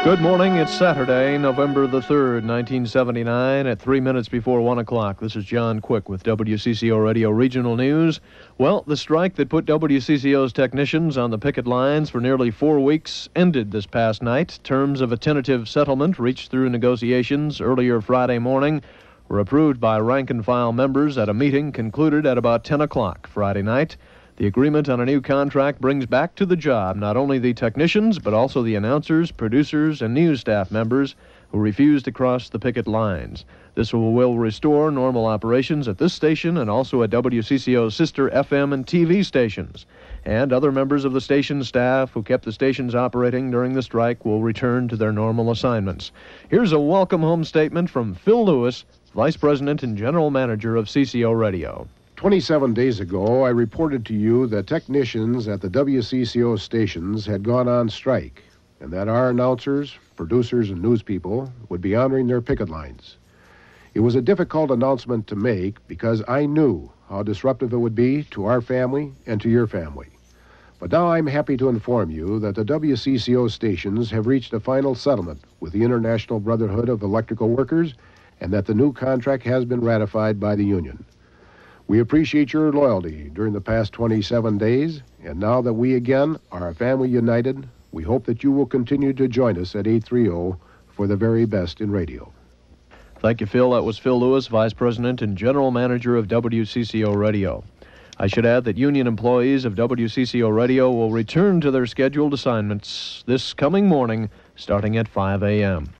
Good morning. It's Saturday, November the 3rd, 1979, at 3 minutes before 1 o'clock. This is John Quick with WCCO Radio Regional News. Well, the strike that put WCCO's technicians on the picket lines for nearly 4 weeks ended this past night. Terms of a tentative settlement reached through negotiations earlier Friday morning were approved by rank-and-file members at a meeting concluded at about 10 o'clock Friday night. The agreement on a new contract brings back to the job not only the technicians, but also the announcers, producers, and news staff members who refused to cross the picket lines. This will restore normal operations at this station and also at WCCO's sister FM and TV stations. And other members of the station staff who kept the stations operating during the strike will return to their normal assignments. Here's a welcome home statement from Phil Lewis, Vice President and General Manager of CCO Radio. 27 days ago, I reported to you that technicians at the WCCO stations had gone on strike, and that our announcers, producers, and news people would be honoring their picket lines. It was a difficult announcement to make because I knew how disruptive it would be to our family and to your family. But now I'm happy to inform you that the WCCO stations have reached a final settlement with the International Brotherhood of Electrical Workers, and that the new contract has been ratified by the union. We appreciate your loyalty during the past 27 days, and now that we again are a family united, we hope that you will continue to join us at 830 for the very best in radio. Thank you, Phil. That was Phil Lewis, Vice President and General Manager of WCCO Radio. I should add that union employees of WCCO Radio will return to their scheduled assignments this coming morning, starting at 5 a.m.